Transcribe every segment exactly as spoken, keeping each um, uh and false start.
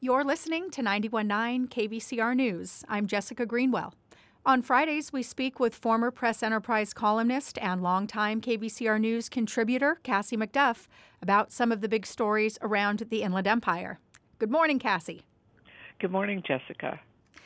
You're listening to ninety-one point nine K V C R News. I'm Jessica Greenwell. On Fridays, we speak with former Press Enterprise columnist and longtime K V C R News contributor Cassie McDuff about some of the big stories around the Inland Empire. Good morning, Cassie. Good morning, Jessica.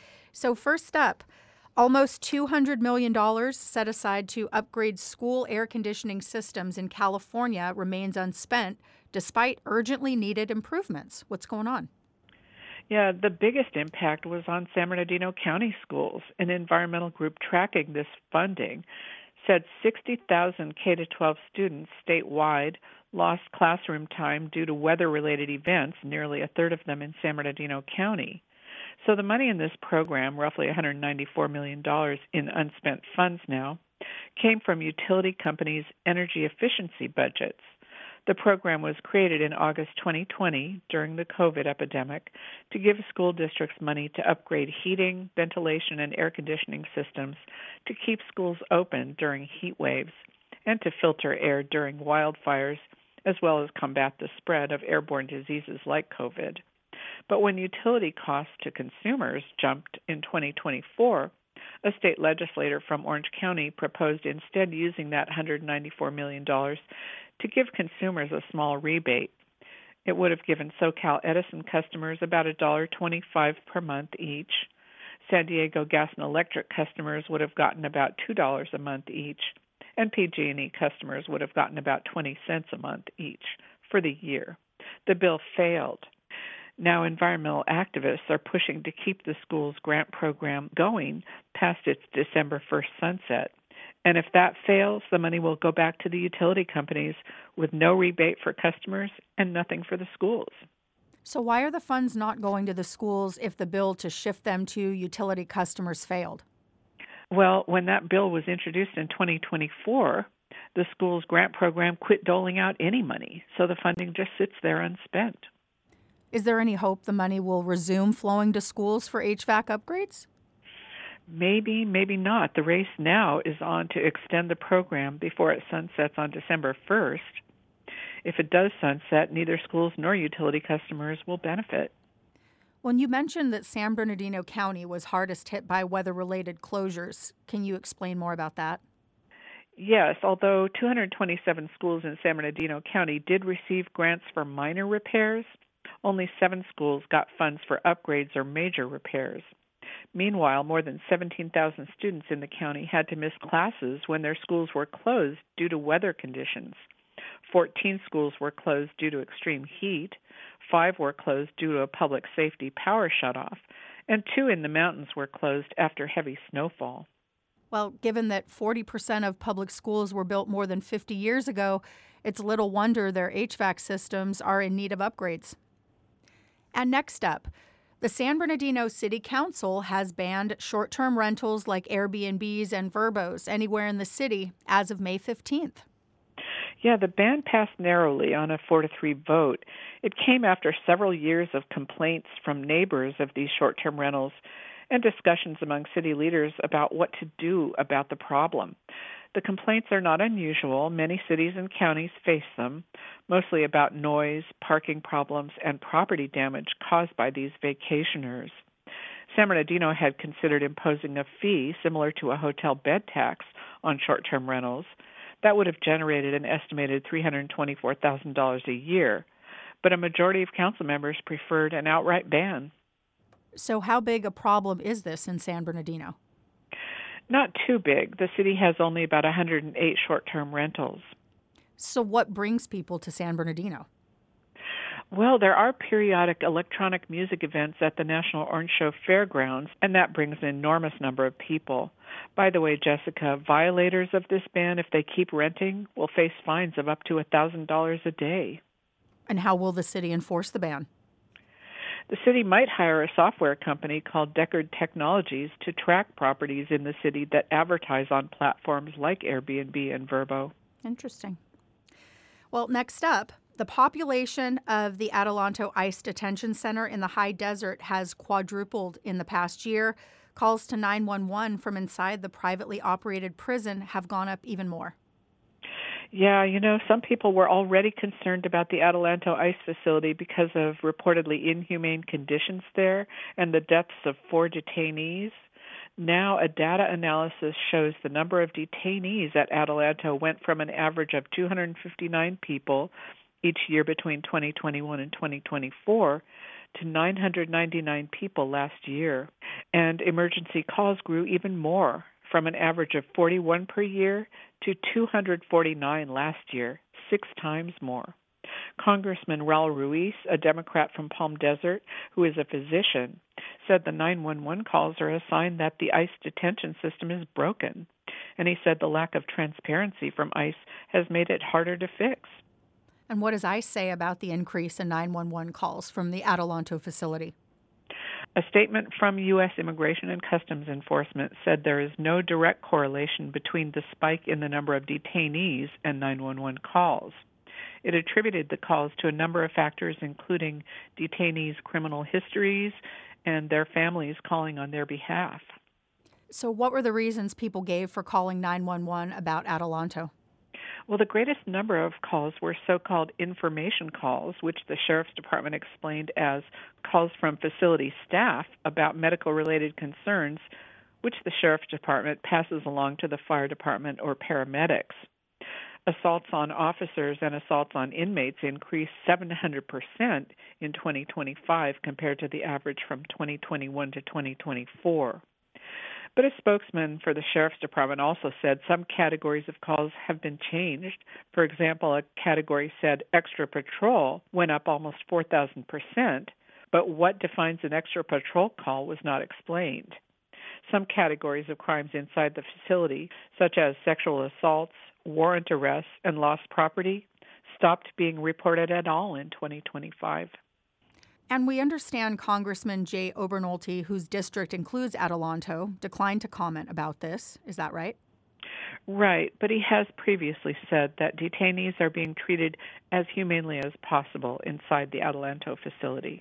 So first up, almost two hundred million dollars set aside to upgrade school air conditioning systems in California remains unspent despite urgently needed improvements. What's going on? Yeah, the biggest impact was on San Bernardino County schools. An environmental group tracking this funding said sixty thousand K through twelve students statewide lost classroom time due to weather-related events, nearly a third of them in San Bernardino County. So the money in this program, roughly one hundred ninety-four million dollars in unspent funds now, came from utility companies' energy efficiency budgets. The program was created in August twenty twenty during the COVID epidemic to give school districts money to upgrade heating, ventilation, and air conditioning systems to keep schools open during heat waves and to filter air during wildfires, as well as combat the spread of airborne diseases like COVID. But when utility costs to consumers jumped in twenty twenty-four, a state legislator from Orange County proposed instead using that one hundred ninety-four million dollars to give consumers a small rebate. It would have given SoCal Edison customers about one dollar twenty-five per month each. San Diego Gas and Electric customers would have gotten about two dollars a month each, and P G and E customers would have gotten about twenty cents a month each for the year. The bill failed. Now environmental activists are pushing to keep the school's grant program going past its December first sunset. And if that fails, the money will go back to the utility companies with no rebate for customers and nothing for the schools. So why are the funds not going to the schools if the bill to shift them to utility customers failed? Well, when that bill was introduced in twenty twenty-four, the school's grant program quit doling out any money, so the funding just sits there unspent. Is there any hope the money will resume flowing to schools for H V A C upgrades? Maybe, maybe not. The race now is on to extend the program before it sunsets on December first. If it does sunset, neither schools nor utility customers will benefit. When you mentioned that San Bernardino County was hardest hit by weather-related closures, can you explain more about that? Yes, although two hundred twenty-seven schools in San Bernardino County did receive grants for minor repairs, only seven schools got funds for upgrades or major repairs. Meanwhile, more than seventeen thousand students in the county had to miss classes when their schools were closed due to weather conditions. fourteen schools were closed due to extreme heat, five were closed due to a public safety power shutoff, and two in the mountains were closed after heavy snowfall. Well, given that forty percent of public schools were built more than fifty years ago, it's little wonder their H V A C systems are in need of upgrades. And next up, the San Bernardino City Council has banned short-term rentals like Airbnbs and Vrbos anywhere in the city as of May fifteenth. Yeah, the ban passed narrowly on a four to three vote. It came after several years of complaints from neighbors of these short-term rentals and discussions among city leaders about what to do about the problem. The complaints are not unusual. Many cities and counties face them, mostly about noise, parking problems, and property damage caused by these vacationers. San Bernardino had considered imposing a fee similar to a hotel bed tax on short-term rentals. That would have generated an estimated three hundred twenty-four thousand dollars a year, but a majority of council members preferred an outright ban. So how big a problem is this in San Bernardino? Not too big. The city has only about one hundred eight short-term rentals. So what brings people to San Bernardino? Well, there are periodic electronic music events at the National Orange Show Fairgrounds, and that brings an enormous number of people. By the way, Jessica, violators of this ban, if they keep renting, will face fines of up to one thousand dollars a day. And how will the city enforce the ban? The city might hire a software company called Deckard Technologies to track properties in the city that advertise on platforms like Airbnb and Vrbo. Interesting. Well, next up, the population of the Adelanto ICE Detention Center in the high desert has quadrupled in the past year. Calls to nine one one from inside the privately operated prison have gone up even more. Yeah, you know, some people were already concerned about the Adelanto ICE facility because of reportedly inhumane conditions there and the deaths of four detainees. Now, a data analysis shows the number of detainees at Adelanto went from an average of two hundred fifty-nine people each year between twenty twenty-one and twenty twenty-four to nine hundred ninety-nine people last year. And emergency calls grew even more, from an average of forty-one per year to two hundred forty-nine last year, six times more. Congressman Raul Ruiz, a Democrat from Palm Desert who is a physician, said the nine one one calls are a sign that the ICE detention system is broken. And he said the lack of transparency from ICE has made it harder to fix. And what does ICE say about the increase in nine one one calls from the Adelanto facility? A statement from U S Immigration and Customs Enforcement said there is no direct correlation between the spike in the number of detainees and nine one one calls. It attributed the calls to a number of factors, including detainees' criminal histories and their families calling on their behalf. So what were the reasons people gave for calling nine one one about Adelanto? Well, the greatest number of calls were so-called information calls, which the Sheriff's Department explained as calls from facility staff about medical-related concerns, which the Sheriff's Department passes along to the fire department or paramedics. Assaults on officers and assaults on inmates increased seven hundred percent in twenty twenty-five compared to the average from twenty twenty-one to twenty twenty-four. But a spokesman for the Sheriff's Department also said some categories of calls have been changed. For example, a category said extra patrol went up almost four thousand percent, but what defines an extra patrol call was not explained. Some categories of crimes inside the facility, such as sexual assaults, warrant arrests, and lost property, stopped being reported at all in twenty twenty-five. And we understand Congressman Jay Obernolte, whose district includes Adelanto, declined to comment about this. Is that right? Right, but he has previously said that detainees are being treated as humanely as possible inside the Adelanto facility.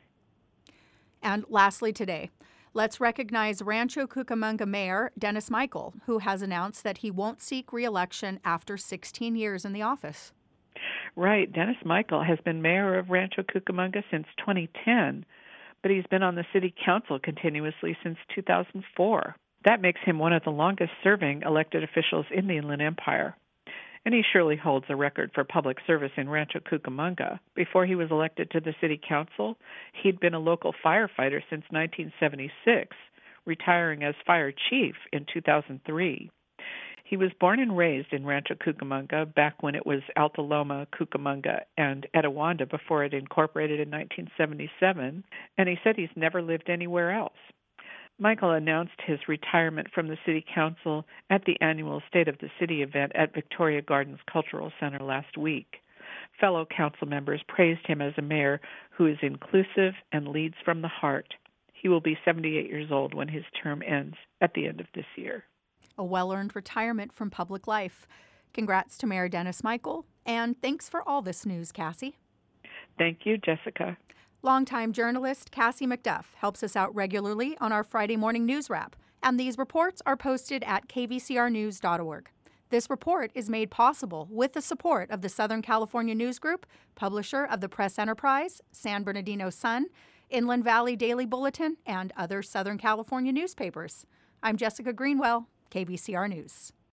And lastly today, let's recognize Rancho Cucamonga Mayor Dennis Michael, who has announced that he won't seek re-election after sixteen years in the office. Right. Dennis Michael has been mayor of Rancho Cucamonga since twenty ten, but he's been on the city council continuously since two thousand four. That makes him one of the longest-serving elected officials in the Inland Empire. And he surely holds a record for public service in Rancho Cucamonga. Before he was elected to the city council, he'd been a local firefighter since nineteen seventy-six, retiring as fire chief in two thousand three. He was born and raised in Rancho Cucamonga back when it was Alta Loma, Cucamonga, and Etiwanda before it incorporated in nineteen seventy-seven, and he said he's never lived anywhere else. Michael announced his retirement from the City Council at the annual State of the City event at Victoria Gardens Cultural Center last week. Fellow council members praised him as a mayor who is inclusive and leads from the heart. He will be seventy-eight years old when his term ends at the end of this year. A well-earned retirement from public life. Congrats to Mayor Dennis Michael, and thanks for all this news, Cassie. Thank you, Jessica. Longtime journalist Cassie McDuff helps us out regularly on our Friday morning news wrap, and these reports are posted at k v c r news dot org. This report is made possible with the support of the Southern California News Group, publisher of the Press Enterprise, San Bernardino Sun, Inland Valley Daily Bulletin, and other Southern California newspapers. I'm Jessica Greenwell, K V C R News.